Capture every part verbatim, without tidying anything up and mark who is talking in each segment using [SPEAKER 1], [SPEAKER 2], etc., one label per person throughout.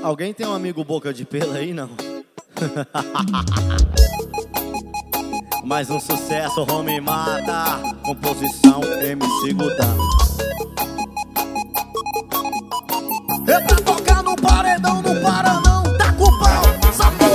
[SPEAKER 1] Alguém tem um amigo boca de pelo aí, não? Mais um sucesso, Home Mata. Composição M C Gudão. É pra tocar no paredão, não para não, tá com o pau, sapão.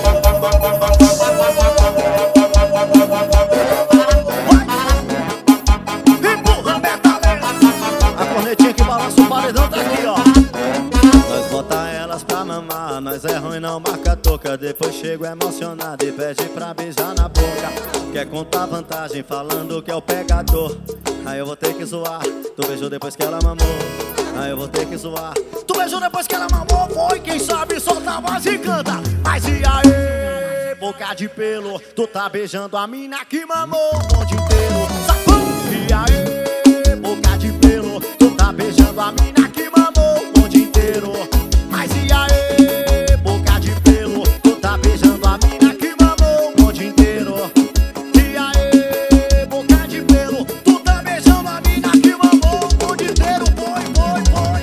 [SPEAKER 1] Empurra, metalena. A cornetinha que balança o paredão tá aqui, ó. Nós bota elas pra mamar, nós é ruim não marca toca. Depois chego emocionado e pede pra beijar na boca. Quer contar vantagem falando que é o pegador. Aí eu vou ter que zoar, tu beijou depois que ela mamou. Aí eu vou ter que zoar, tu beijou depois que ela mamou. Foi, quem sabe solta a voz e canta. Mas e aí, boca de pelo, tu tá beijando a mina que mamou o bonde inteiro. Sapão! E aí, boca de pelo, tu tá beijando a mina que mamou o bonde inteiro. Mas e aí, boca de pelo, tu tá beijando a mina que mamou o bonde inteiro. E aí, boca de pelo, tu tá beijando a mina que mamou o bonde inteiro. Foi, foi, foi.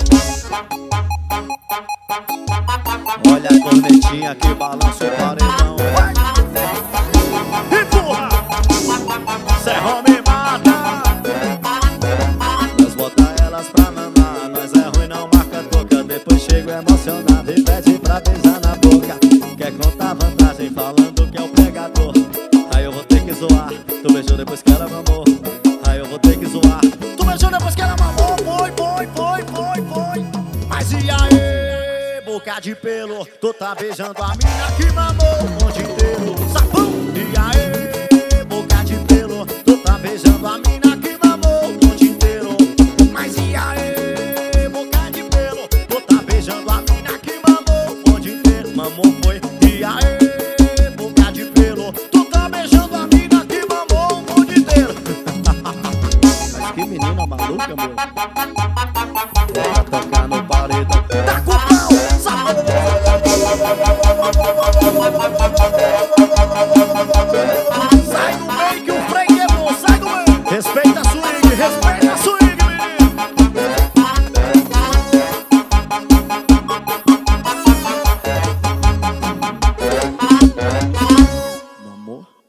[SPEAKER 1] Olha a cornetinha que balança o paredão. Empurra! Cê é Home Mata. Nós bota elas pra mamar, nós é ruim não marca toca. Depois chego emocionado e pede pra beijar na boca. Quer contar vantagem falando que é o pegador. Aí eu vou ter que zoar, tu beijou depois que ela mamou. Aí eu vou ter que zoar, tu beijou depois que ela mamou. Foi, foi, foi, foi, foi. Mas e aí, boca de pelo, tu tá beijando a mina que mamou o bonde inteiro. Sapão! E aí, boca de pelo, tu tá beijando a mina que mamou o bonde inteiro. Mas e aí, boca de pelo, tu tá beijando a mina que mamou o bonde inteiro. Mamou foi. E aí, boca de pelo, tu tá beijando a mina que mamou o bonde inteiro. Mas que menina maluca, meu.